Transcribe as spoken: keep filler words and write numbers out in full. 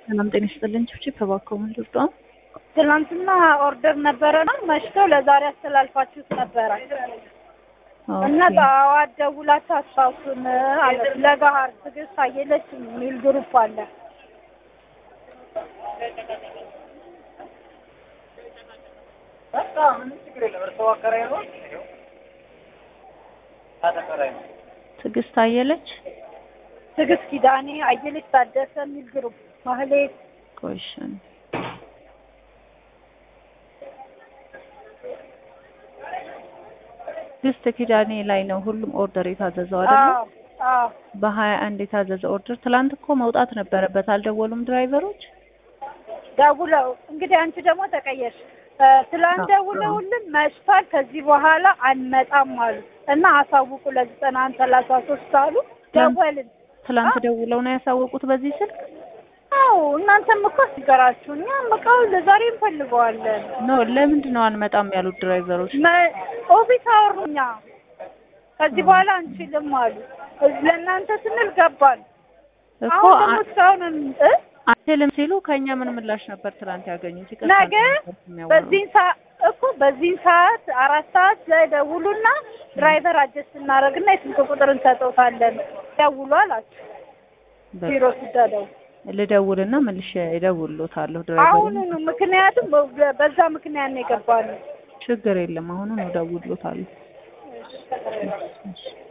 ሰላም ጤና ይስጥልኝ። ቺፕ ተባከሙ ልርዳ ትናንትና ኦርደር ነበረና መሽቶ ለዛሬ አስተላልፋችሁት ነበረ እና ጠዋት ደውላችሁ አስታውሱን አለ። ለጋር ትግስት አየለች ሚል ግሩፕ አለ። በቃ ምን ችግር የለም። እርሶ አከራይ ነው ነው አተከራይ ነው። ትግስት አየለች ትግስት ኪዳኔ አየለች ታደሰ ሚል ግሩፕ ማህሌት ኮሽን ትግስት ኪዳኔ ላይ ነው ሁሉም ኦርደር የታዘዘው አይደል? አዎ በሀያ አንድ የታዘዘ ኦርደር ትላንት እኮ መውጣት ነበረበት። አልደወሉም ድራይቨሮች? ደውለው እንግዲህ አንቺ ደግሞ ተቀየሽ። ትላንት ደውለውልን መሽቷል ከዚህ በኋላ አንመጣም አሉ እና አሳውቁ ለዘጠና አንድ ሰላሳ ሶስት አሉ። ደወልን። ትላንት ደውለው ነው ያሳወቁት በዚህ ስልክ? አዎ እናንተም እኮ ሲገራችሁ እኛም በቃ ለዛሬ እንፈልገዋለን። ኖ ለምንድን ነው አንመጣም ያሉት ድራይቨሮች? ኦፊስ አወሩኛ ከዚህ በኋላ አንችልም አሉ። ለእናንተ ስንል ገባን እኮ አሁን አንችልም ሲሉ ከኛ ምን ምላሽ ነበር ትላንት ያገኙት? ነገ በዚህ ሰዓት እኮ በዚህ ሰዓት አራት ሰዓት ላይ ደውሉና ድራይቨር አጀስት እናደርግና የስልክ ቁጥር እንሰጠውታለን ደውሉ አላችሁ። ቢሮ ሲደውሉ ልደውልና መልሼ እደውልሎታለሁ ድራይቨር። አሁን ምክንያቱም በዛ ምክንያት ነው የገባነው። ችግር የለም አሁን ነው እደውልሎታለሁ።